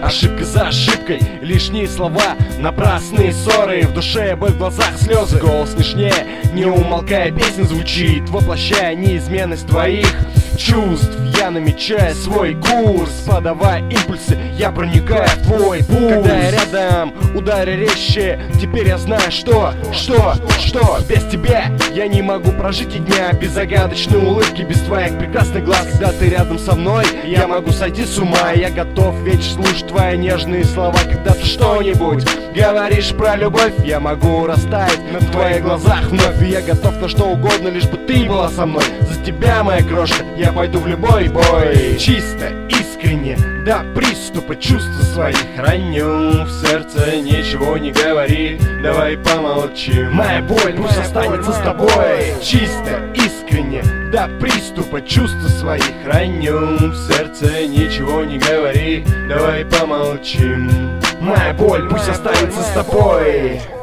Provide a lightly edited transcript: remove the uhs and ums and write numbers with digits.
ошибка за ошибкой, лишние слова, напрасные ссоры. В душе боль, в глазах слезы, голос нежнее, не умолкая песня звучит, воплощая неизменность твоих чувств. Я намечаю свой курс, подавая импульсы, я проникаю в твой пульс. Когда я рядом, удары резче, теперь я знаю, что без тебя я не могу прожить и дня. Без загадочной улыбки, без твоих прекрасных глаз. Когда ты рядом со мной, я могу сойти с ума. Я готов вечно слушать твои нежные слова. Когда ты что-нибудь говоришь про любовь, я могу растаять на твоих глазах вновь. И я готов на что угодно, лишь бы ты была со мной. За тебя, моя крошка, я пойду в любой бой. Чисто, искренне, до приступа чувств своих раню. В сердце ничего не говори, давай помолчим. Моя боль пусть останется с тобой. Чисто, искренне, до приступа чувств своих раню. В сердце ничего не говори, давай помолчим. Моя боль пусть останется с тобой.